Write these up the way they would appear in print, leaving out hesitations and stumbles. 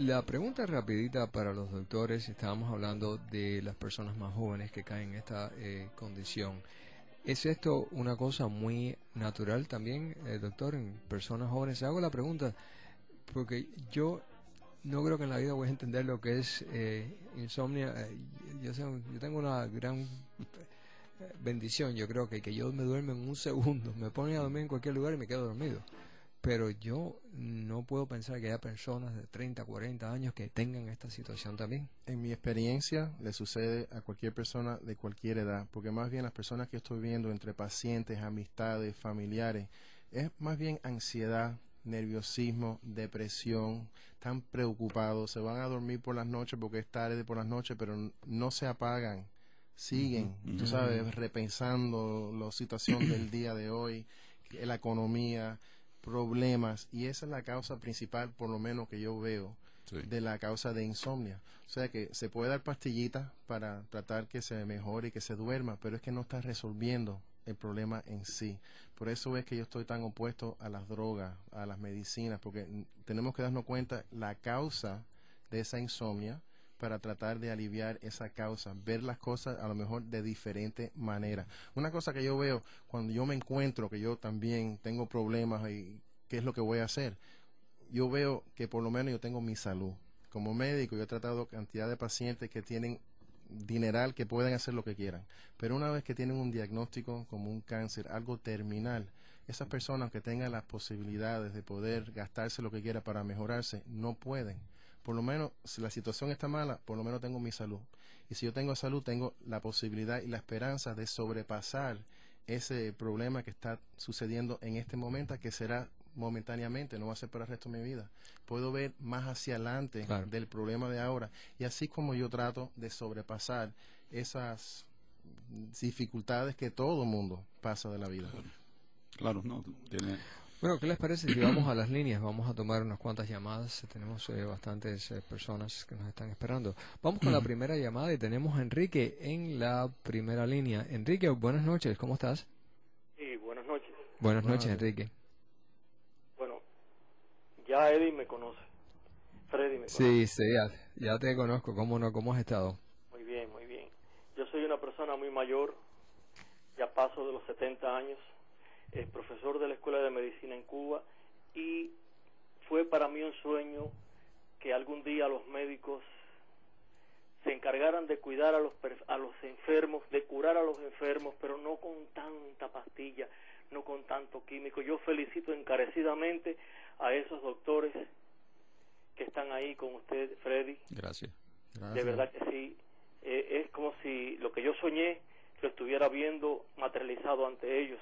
La pregunta rapidita para los doctores, estábamos hablando de las personas más jóvenes que caen en esta condición. ¿Es esto una cosa muy natural también, doctor, en personas jóvenes? Hago la pregunta porque yo no creo que en la vida voy a entender lo que es insomnia. Yo tengo una gran bendición, yo creo que yo me duermo en un segundo, me ponen a dormir en cualquier lugar y me quedo dormido. Pero yo no puedo pensar que haya personas de 30, 40 años que tengan esta situación también. En mi experiencia, le sucede a cualquier persona de cualquier edad, porque más bien las personas que estoy viendo entre pacientes, amistades, familiares, es más bien ansiedad, nerviosismo, depresión, están preocupados, se van a dormir por las noches porque es tarde por las noches, pero no se apagan, siguen, tú sabes, repensando la situación del día de hoy, la economía, problemas, y esa es la causa principal, por lo menos que yo veo, de la causa de insomnia. O sea que se puede dar pastillitas para tratar que se mejore y que se duerma, pero es que no está resolviendo el problema en sí. Por eso es que yo estoy tan opuesto a las drogas, a las medicinas, porque tenemos que darnos cuenta la causa de esa insomnia para tratar de aliviar esa causa, ver las cosas a lo mejor de diferente manera. Una cosa que yo veo cuando yo me encuentro que yo también tengo problemas y qué es lo que voy a hacer, yo veo que por lo menos yo tengo mi salud. Como médico yo he tratado cantidad de pacientes que tienen dineral, que pueden hacer lo que quieran, pero una vez que tienen un diagnóstico como un cáncer, algo terminal, esas personas que tengan las posibilidades de poder gastarse lo que quiera para mejorarse, no pueden. Por lo menos, si la situación está mala, por lo menos tengo mi salud. Y si yo tengo salud, tengo la posibilidad y la esperanza de sobrepasar ese problema que está sucediendo en este momento, que será momentáneamente, no va a ser para el resto de mi vida. Puedo ver más hacia adelante del problema de ahora, y así como yo trato de sobrepasar esas dificultades que todo mundo pasa de la vida. Claro, no, tiene... Bueno, ¿qué les parece si vamos a las líneas? Vamos a tomar unas cuantas llamadas. Tenemos bastantes personas que nos están esperando. Vamos con la primera llamada y tenemos a Enrique en la primera línea. Enrique, buenas noches, ¿cómo estás? Sí, buenas noches. Buenas noches, Enrique. Bueno, ya Eddie me conoce. Freddy me Sí, conoce. sí, ya te conozco. ¿Cómo no? ¿Cómo has estado? Muy bien, muy bien. Yo soy una persona muy mayor, ya paso de los 70 años, profesor de la Escuela de Medicina en Cuba, y fue para mí un sueño que algún día los médicos se encargaran de cuidar a los enfermos, de curar a los enfermos, pero no con tanta pastilla, no con tanto químico. Yo felicito encarecidamente a esos doctores que están ahí con usted, Freddy. Gracias. De verdad que sí. Es como si lo que yo soñé lo estuviera viendo materializado ante ellos.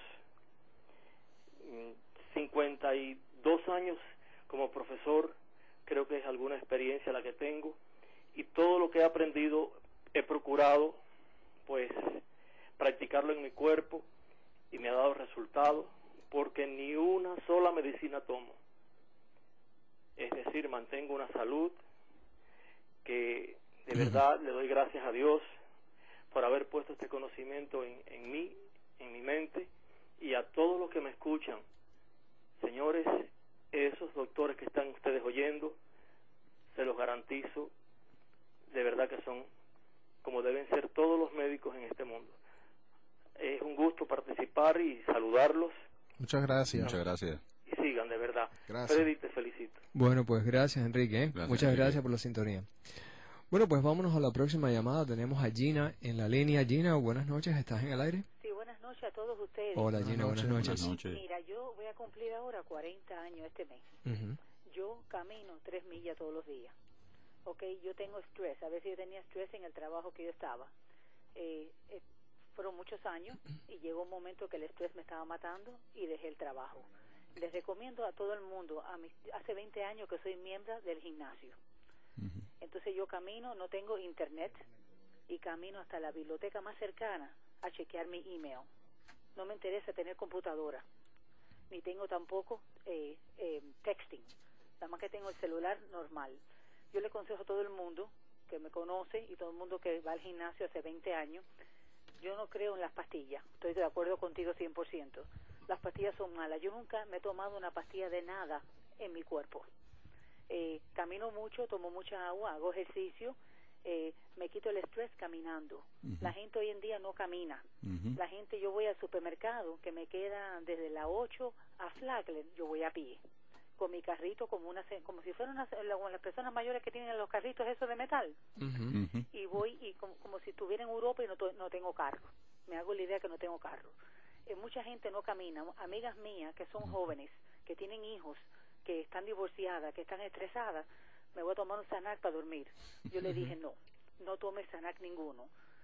52 años como profesor, creo que es alguna experiencia la que tengo, y todo lo que he aprendido he procurado pues practicarlo en mi cuerpo, y me ha dado resultados, porque ni una sola medicina tomo. Es decir, mantengo una salud que de verdad le doy gracias a Dios por haber puesto este conocimiento en mí, en mi mente, y a todos los que me escuchan. Señores, esos doctores que están ustedes oyendo, se los garantizo, de verdad que son como deben ser todos los médicos en este mundo. Es un gusto participar y saludarlos. Muchas gracias. Muchas gracias. Y sigan, de verdad. Gracias. Freddy, te felicito. Bueno, pues gracias, Enrique. Gracias, Muchas Enrique. gracias por la sintonía. Bueno, pues vámonos a la próxima llamada. Tenemos a Gina en la línea. Gina, buenas noches. ¿Estás en el aire? Sí, buenas noches a todos ustedes. Hola, Gina, buenas noches. Buenas noches. Mira, yo voy a cumplir ahora 40 años este mes. Yo camino 3 millas todos los días. Ok, yo tengo estrés. A veces yo tenía estrés en el trabajo que yo estaba. Fueron muchos años y llegó un momento que el estrés me estaba matando y dejé el trabajo. Les recomiendo a todo el mundo, hace 20 años que soy miembro del gimnasio. Entonces yo camino, no tengo internet, y camino hasta la biblioteca más cercana a chequear mi email. No me interesa tener computadora, ni tengo tampoco texting, nada más que tengo el celular normal. Yo le aconsejo a todo el mundo que me conoce y todo el mundo que va al gimnasio hace 20 años, yo no creo en las pastillas, estoy de acuerdo contigo 100%. Las pastillas son malas. Yo nunca me he tomado una pastilla de nada en mi cuerpo. camino mucho, tomo mucha agua, hago ejercicio, me quito el estrés caminando. La gente hoy en día no camina. La gente, yo voy al supermercado que me queda desde la 8 a Flagler, yo voy a pie con mi carrito como si fueran las personas mayores que tienen los carritos esos de metal. Y voy y como si estuviera en Europa y no tengo carro. Me hago la idea que no tengo carro. Mucha gente no camina. Amigas mías que son jóvenes, que tienen hijos, que están divorciadas, que están estresadas, me voy a tomar un Xanax para dormir. Yo le dije, no tomes Xanax ninguno.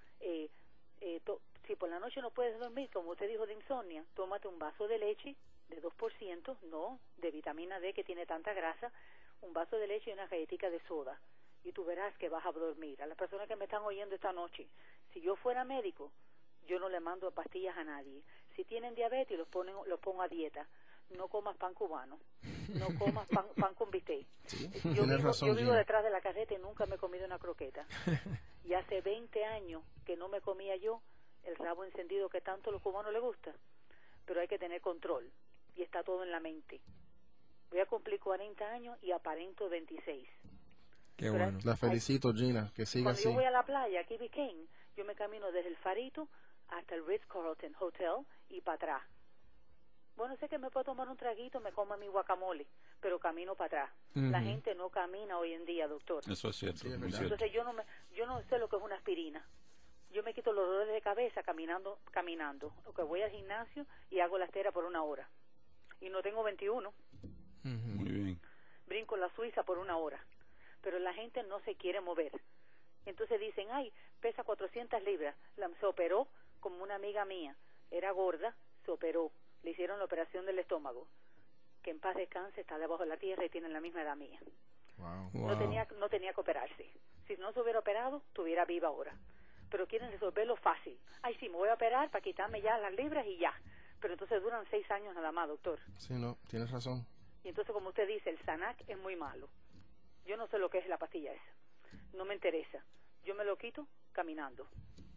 Si por la noche no puedes dormir, como usted dijo de insomnia, tómate un vaso de leche de 2%, no de vitamina D que tiene tanta grasa, un vaso de leche y una galletita de soda, y tú verás que vas a dormir. A las personas que me están oyendo esta noche, si yo fuera médico, yo no le mando pastillas a nadie. Si tienen diabetes, los pongo a dieta. No comas pan cubano, no comas pan con bistec. Sí, yo razón, vivo detrás de la carreta y nunca me he comido una croqueta. Y hace 20 años que no me comía yo el rabo encendido que tanto a los cubanos les gusta. Pero hay que tener control, y está todo en la mente. Voy a cumplir 40 años y aparento 26. Qué bueno. La felicito, Gina, que siga así. Cuando yo voy a la playa, aquí Biscayne, yo me camino desde el Farito hasta el Ritz-Carlton Hotel y para atrás. Bueno, sé que me puedo tomar un traguito, me como mi guacamole, pero camino para atrás. La gente no camina hoy en día, doctor. Eso es cierto, Sí, es muy verdad. cierto. Entonces yo no sé lo que es una aspirina. Yo me quito los dolores de cabeza caminando. O que voy al gimnasio y hago la estera por 1 hora. Y no tengo 21. Muy bien. Brinco la Suiza por 1 hora. Pero la gente no se quiere mover. Entonces dicen, ay, pesa 400 libras. Se operó como una amiga mía. Era gorda, se operó. Le hicieron la operación del estómago. Que en paz descanse, está debajo de la tierra y tiene la misma edad mía. Wow. No tenía que operarse. Si no se hubiera operado, estuviera viva ahora. Pero quieren resolverlo fácil. Ay, sí, me voy a operar para quitarme ya las libras y ya. Pero entonces duran 6 años nada más, doctor. Sí, no, tienes razón. Y entonces, como usted dice, el Xanax es muy malo. Yo no sé lo que es la pastilla esa. No me interesa. Yo me lo quito caminando.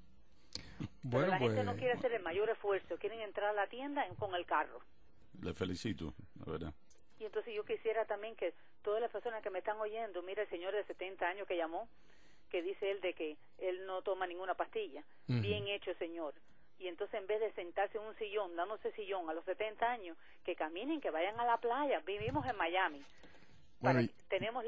Pero la gente no quiere hacer el mayor esfuerzo. Quieren entrar a la tienda con el carro. Le felicito, la verdad. Y entonces yo quisiera también que todas las personas que me están oyendo, mira el señor de 70 años que llamó, que dice él de que él no toma ninguna pastilla. Bien hecho, señor. Y entonces en vez de sentarse en un sillón, dándose sillón a los 70 años, que caminen, que vayan a la playa. Vivimos en Miami. Bueno, Tenemos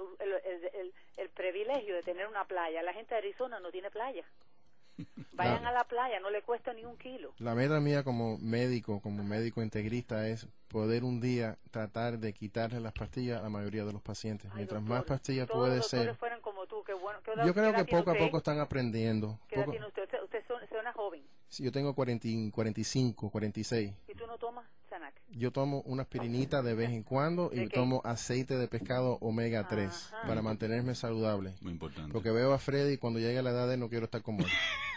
el privilegio de tener una playa. La gente de Arizona no tiene playa. Vayan a la playa, no le cuesta ni 1 kilo. La meta mía como médico integrista, es poder un día tratar de quitarle las pastillas a la mayoría de los pacientes. Ay, Mientras doctor, más pastillas todos puede los ser. doctores fueran como tú, qué bueno. Yo creo que poco a poco están aprendiendo. ¿Qué edad tiene usted? Usted suena joven. Sí, yo tengo 45, 46. ¿Y tú no tomas Xanax? Yo tomo una aspirinita de vez en cuando y ¿De qué? tomo aceite de pescado omega 3 Ajá. para mantenerme saludable. Muy importante. Porque veo a Freddy y cuando llegue a la edad de él no quiero estar como él.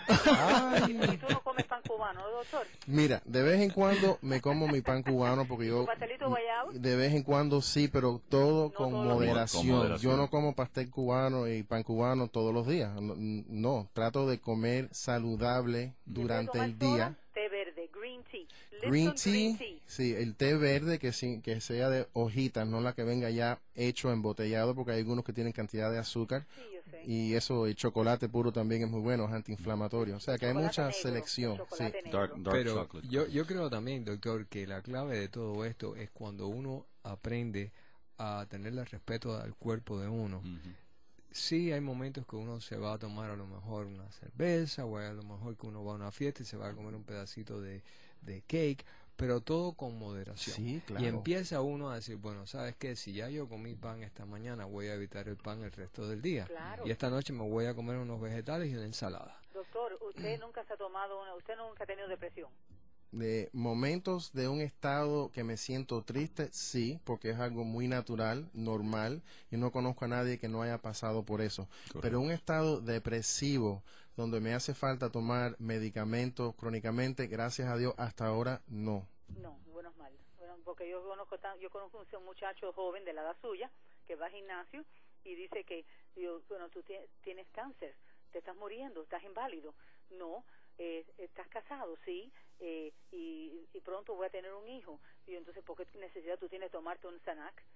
¿Y tú no comes pan cubano, ¿no, doctor? Mira, de vez en cuando me como mi pan cubano porque yo... ¿Tu pastelito guayabo? De vez en cuando sí, pero todo No con todos los días. moderación. Con moderación. Yo no como pastel cubano y pan cubano todos los días. No, trato de comer saludable durante el día. Té verde, green tea. Green tea, sí, el té verde que sea de hojitas, no la que venga ya hecho embotellado, porque hay algunos que tienen cantidad de azúcar. Sí, yo sé. Y eso, el chocolate puro también es muy bueno, es antiinflamatorio. O sea que hay Chocolate mucha negro, selección. Sí. chocolate negro. Dark Pero chocolate. yo creo también, doctor, que la clave de todo esto es cuando uno aprende a tenerle respeto al cuerpo de uno. Sí, hay momentos que uno se va a tomar a lo mejor una cerveza, o a lo mejor que uno va a una fiesta y se va a comer un pedacito de cake, pero todo con moderación. Sí, claro. Y empieza uno a decir, bueno, ¿sabes qué? Si ya yo comí pan esta mañana, voy a evitar el pan el resto del día. Claro. Y esta noche me voy a comer unos vegetales y una ensalada. Doctor, usted nunca se ha tomado usted nunca ha tenido depresión. De momentos de un estado que me siento triste, sí, porque es algo muy natural, normal, y no conozco a nadie que no haya pasado por eso. Correcto. Pero un estado depresivo, donde me hace falta tomar medicamentos crónicamente, gracias a Dios, hasta ahora no. No, menos mal. Bueno, porque yo conozco un muchacho joven de la edad suya que va al gimnasio y dice que, bueno, tú tienes cáncer, te estás muriendo, estás inválido. No, estás casado, sí, y pronto voy a tener un hijo. Y entonces, ¿por qué necesidad tú tienes de tomarte un Xanax?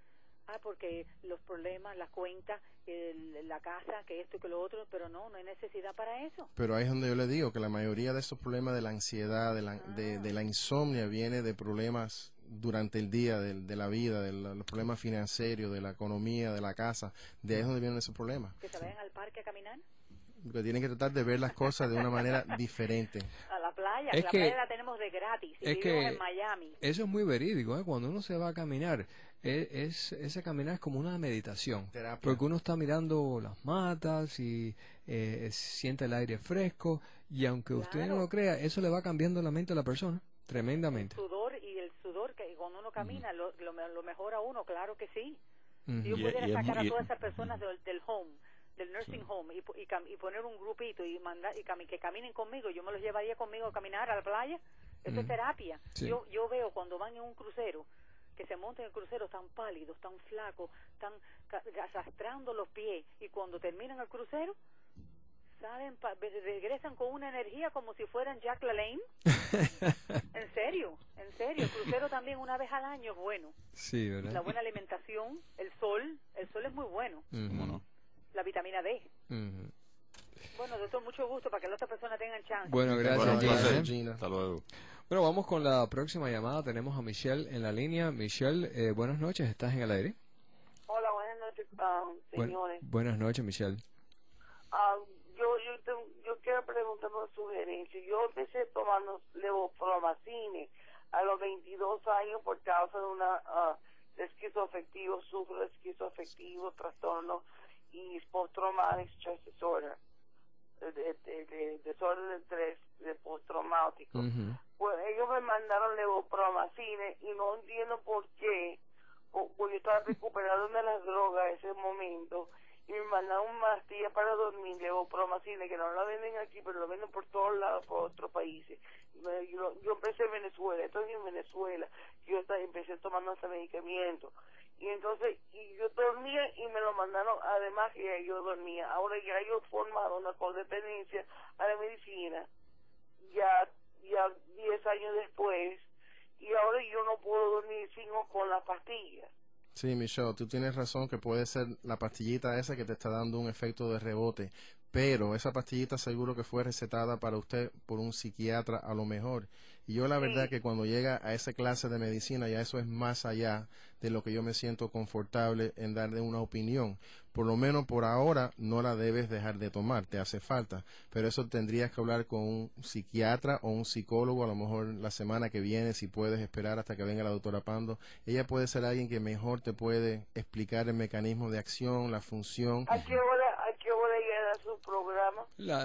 porque los problemas, la cuenta, la casa, que esto y que lo otro, pero no hay necesidad para eso. Pero ahí es donde yo le digo que la mayoría de esos problemas de la ansiedad, de la insomnia, viene de problemas durante el día, de la vida, de los problemas financieros, de la economía, de la casa. De ahí es donde vienen esos problemas. ¿Que se vayan al parque a caminar? Porque tienen que tratar de ver las cosas de una manera diferente. A la playa, Es la que, playa la tenemos de gratis, y es vivimos que en Miami. eso es muy verídico, ¿eh? Cuando uno se va a caminar, ese caminar es como una meditación, Terapia. porque uno está mirando las matas y siente el aire fresco, y aunque usted no lo crea, eso le va cambiando la mente a la persona tremendamente. El sudor que cuando uno camina lo mejora uno, claro que sí. Ujú. Si yo pudiera Y es sacar muy- a todas esas personas del home, del nursing home, y poner un grupito y que caminen conmigo, yo me los llevaría conmigo a caminar a la playa. Eso es terapia. Sí. Yo veo cuando van en un crucero, que se montan en el crucero tan pálidos, tan flacos, tan arrastrando los pies, y cuando terminan el crucero regresan con una energía como si fueran Jack LaLanne. En serio, el crucero también una vez al año es bueno. Sí, ¿verdad? La buena alimentación, el sol es muy bueno. Ujú. ¿Cómo no? La vitamina D. Ujú. Bueno, doctor, mucho gusto para que las otras personas tengan chance. Bueno, gracias, Bueno, un Gina, placer. ¿eh? Gina. Hasta luego. Bueno, vamos con la próxima llamada. Tenemos a Michelle en la línea. Michelle, buenas noches, ¿estás en el aire? Hola, buenas noches, señores. Buenas noches, Michelle. Yo quiero preguntar por sugerencia. Yo empecé tomando levoflomacine a los 22 años por causa de una de esquizoafectivo, sufro de esquizoafectivo, trastorno y post-traumatic stress disorder, de desorden de estrés de postraumático. Ujú. Pues ellos me mandaron levoflomacine y no entiendo por qué, porque yo estaba recuperando de las drogas en ese momento, y me mandaron una pastilla para dormir, levoflomacine, que no la venden aquí, pero lo venden por todos lados, por otros países. Yo empecé en Venezuela, estoy en Venezuela, yo empecé tomando ese medicamento. Y entonces, yo dormía y me lo mandaron, además que yo dormía. Ahora ya yo he formado una codependencia a la medicina, ya 10 años después, y ahora yo no puedo dormir sino con las pastillas. Sí, Michelle, tú tienes razón que puede ser la pastillita esa que te está dando un efecto de rebote, pero esa pastillita seguro que fue recetada para usted por un psiquiatra a lo mejor. Y yo la verdad que cuando llega a esa clase de medicina ya eso es más allá de lo que yo me siento confortable en darle una opinión. Por lo menos por ahora no la debes dejar de tomar, te hace falta. Pero eso tendrías que hablar con un psiquiatra o un psicólogo a lo mejor la semana que viene, si puedes esperar hasta que venga la doctora Pando. Ella puede ser alguien que mejor te puede explicar el mecanismo de acción, la función. ¿A qué hora llega su programa?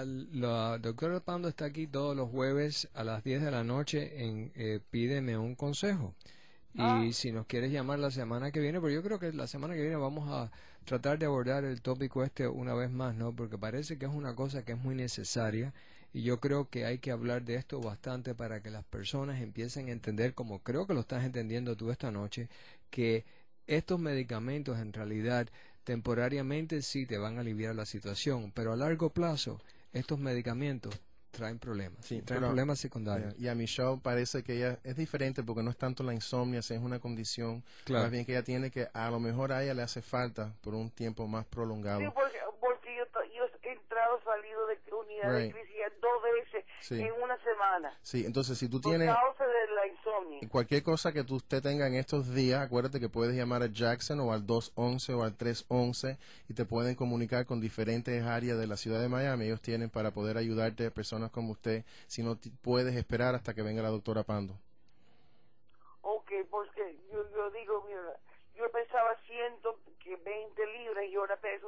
La doctora Pando está aquí todos los jueves a las 10 de la noche en Pídeme un consejo. Y si nos quieres llamar la semana que viene, pero yo creo que la semana que viene vamos a tratar de abordar el tópico este una vez más, ¿no? Porque parece que es una cosa que es muy necesaria y yo creo que hay que hablar de esto bastante para que las personas empiecen a entender, como creo que lo estás entendiendo tú esta noche, que estos medicamentos en realidad temporariamente sí te van a aliviar la situación, pero a largo plazo estos medicamentos traen problemas, Sí, traen pero, problemas secundarios. Y a Michelle parece que ella es diferente porque no es tanto la insomnia, es una condición, Claro. más bien que ella tiene que, a lo mejor a ella le hace falta por un tiempo más prolongado. Sí, porque yo he entrado, salido de unidad de Right. crisis 2 veces Sí. en una semana. Sí, entonces si tú Por tienes causa de la insomnia. cualquier cosa que usted tenga en estos días, acuérdate que puedes llamar a Jackson o al 211 o al 311 y te pueden comunicar con diferentes áreas de la ciudad de Miami. Ellos tienen para poder ayudarte a personas como usted si no puedes esperar hasta que venga la doctora Pando. Ok, porque yo digo, mira, yo pesaba 120 libras y ahora peso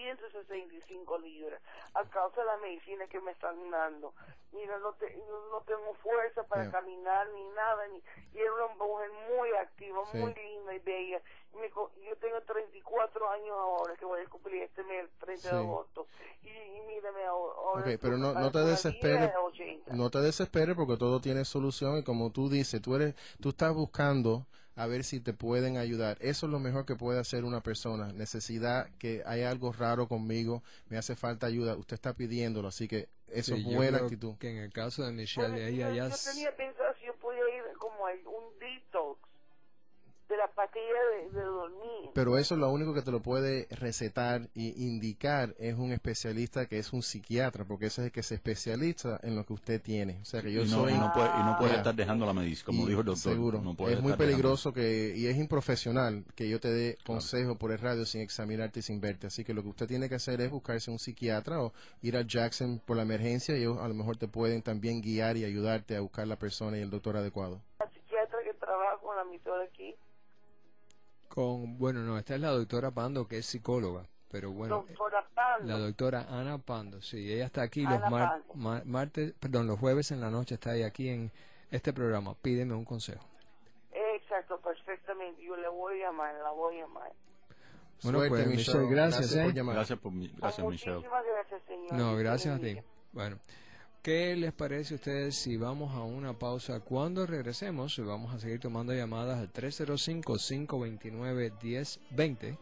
265 libras a causa de la medicina que me están dando. Mira, no tengo fuerza para caminar ni nada, y era una mujer muy activa, Sí. muy linda y bella. Yo tengo 34 años ahora, que voy a cumplir este mes, 30 de Sí. agosto. Y mírame ahora. Ok, pero no te una desesperes. vida de 80. No te desesperes porque todo tiene solución y como tú dices, tú estás buscando a ver si te pueden ayudar. Eso es lo mejor que puede hacer una persona. Necesidad, que hay algo raro conmigo, me hace falta ayuda. Usted está pidiéndolo, así que eso Sí, es yo buena creo actitud. que en el caso de Michelle, Bueno, ella ya... yo tenía pensado si yo podía ir como a un detox. de la pastilla de dormir. Pero eso lo único que te lo puede recetar y indicar es un especialista que es un psiquiatra, porque ese es el que se especializa en lo que usted tiene. O sea que yo soy... Y no puede estar dejando la medicina, como dijo el doctor. Seguro. No puede es muy estar peligroso y es improfesional que yo te dé consejo por el radio sin examinarte y sin verte. Así que lo que usted tiene que hacer es buscarse un psiquiatra o ir a Jackson por la emergencia y ellos a lo mejor te pueden también guiar y ayudarte a buscar la persona y el doctor adecuado. La psiquiatra que trabaja con la emisora aquí. Bueno, no, esta es la doctora Pando, que es psicóloga, pero bueno, Doctora Pando. la doctora Ana Pando, sí, ella está aquí Ana los jueves en la noche, está ahí aquí en este programa, pídeme un consejo. Exacto, perfectamente, yo le voy a llamar, la voy a llamar. Bueno, Suerte, pues Michelle, gracias, por llamar. Gracias, Michelle. Muchísimas gracias, señor. No, gracias a ti. Bueno, ¿qué les parece a ustedes si vamos a una pausa? Cuando regresemos, vamos a seguir tomando llamadas al 305-529-1020